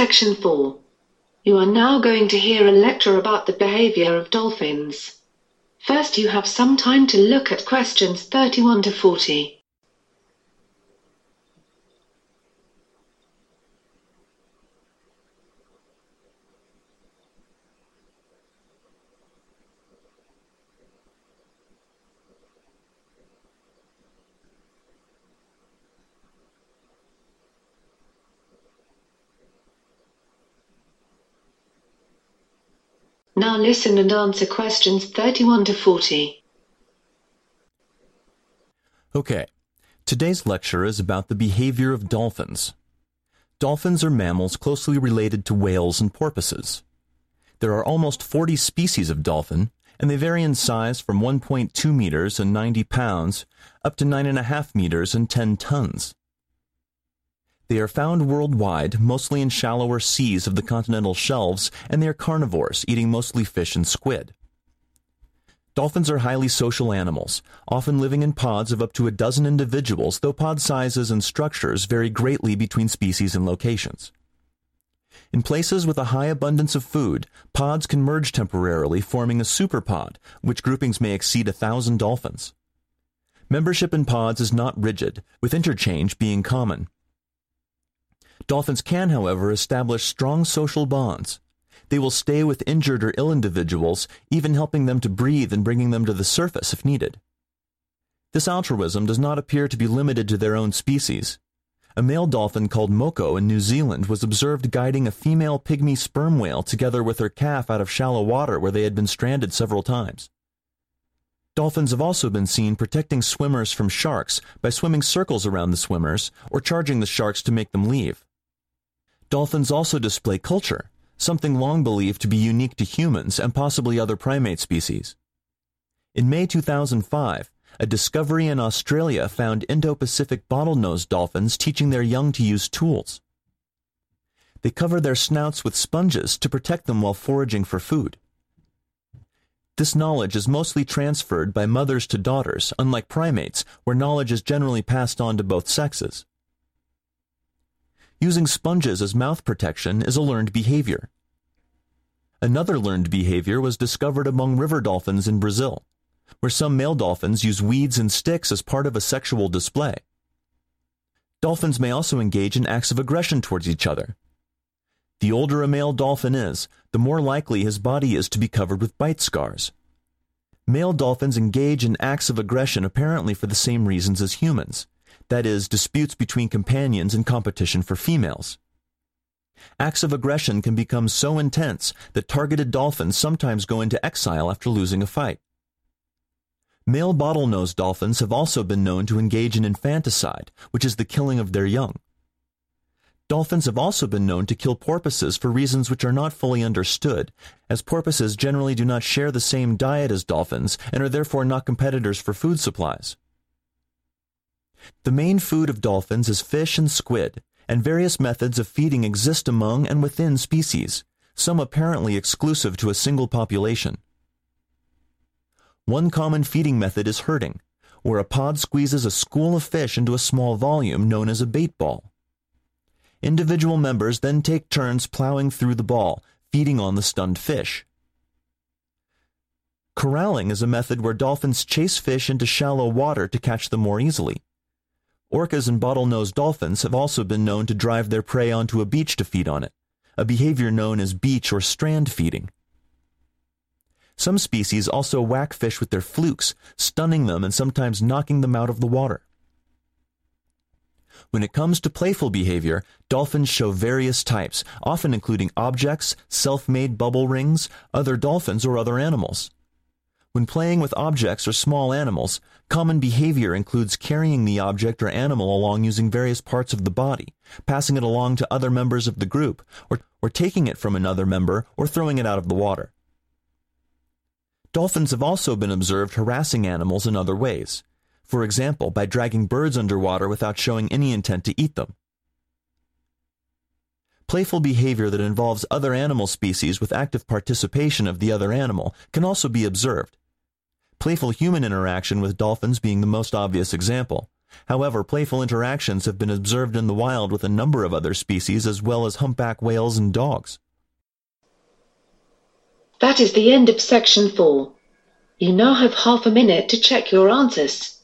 Section 4. You are now going to hear a lecture about the behavior of dolphins. First, you have some time to look at questions 31 to 40. Now listen and answer questions 31 to 40. Okay, today's lecture is about the behavior of dolphins. Dolphins are mammals closely related to whales and porpoises. There are almost 40 species of dolphin, and they vary in size from 1.2 meters and 90 pounds up to 9.5 meters and 10 tons. They are found worldwide, mostly in shallower seas of the continental shelves, and they are carnivores, eating mostly fish and squid. Dolphins are highly social animals, often living in pods of up to a dozen individuals, though pod sizes and structures vary greatly between species and locations. In places with a high abundance of food, pods can merge temporarily, forming a superpod, which groupings may exceed 1,000 dolphins. Membership in pods is not rigid, with interchange being common. Dolphins can, however, establish strong social bonds. They will stay with injured or ill individuals, even helping them to breathe and bringing them to the surface if needed. This altruism does not appear to be limited to their own species. A male dolphin called Moko in New Zealand was observed guiding a female pygmy sperm whale together with her calf out of shallow water where they had been stranded several times. Dolphins have also been seen protecting swimmers from sharks by swimming circles around the swimmers or charging the sharks to make them leave. Dolphins also display culture, something long believed to be unique to humans and possibly other primate species. In May 2005, a discovery in Australia found Indo-Pacific bottlenose dolphins teaching their young to use tools. They cover their snouts with sponges to protect them while foraging for food. This knowledge is mostly transferred by mothers to daughters, unlike primates, where knowledge is generally passed on to both sexes. Using sponges as mouth protection is a learned behavior. Another learned behavior was discovered among river dolphins in Brazil, where some male dolphins use weeds and sticks as part of a sexual display. Dolphins may also engage in acts of aggression towards each other. The older a male dolphin is, the more likely his body is to be covered with bite scars. Male dolphins engage in acts of aggression apparently for the same reasons as humans. That is, disputes between companions and competition for females. Acts of aggression can become so intense that targeted dolphins sometimes go into exile after losing a fight. Male bottlenose dolphins have also been known to engage in infanticide, which is the killing of their young. Dolphins have also been known to kill porpoises for reasons which are not fully understood, as porpoises generally do not share the same diet as dolphins and are therefore not competitors for food supplies. The main food of dolphins is fish and squid, and various methods of feeding exist among and within species, some apparently exclusive to a single population. One common feeding method is herding, where a pod squeezes a school of fish into a small volume known as a bait ball. Individual members then take turns plowing through the ball, feeding on the stunned fish. Corralling is a method where dolphins chase fish into shallow water to catch them more easily. Orcas and bottlenose dolphins have also been known to drive their prey onto a beach to feed on it, a behavior known as beach or strand feeding. Some species also whack fish with their flukes, stunning them and sometimes knocking them out of the water. When it comes to playful behavior, dolphins show various types, often including objects, self-made bubble rings, other dolphins, or other animals. When playing with objects or small animals, common behavior includes carrying the object or animal along using various parts of the body, passing it along to other members of the group, or taking it from another member or throwing it out of the water. Dolphins have also been observed harassing animals in other ways, for example, by dragging birds underwater without showing any intent to eat them. Playful behavior that involves other animal species with active participation of the other animal can also be observed. Playful human interaction with dolphins being the most obvious example, However, playful interactions have been observed in the wild with a number of other species as well as humpback whales and dogs. That is the end of section 4. You now have half a minute to check your answers.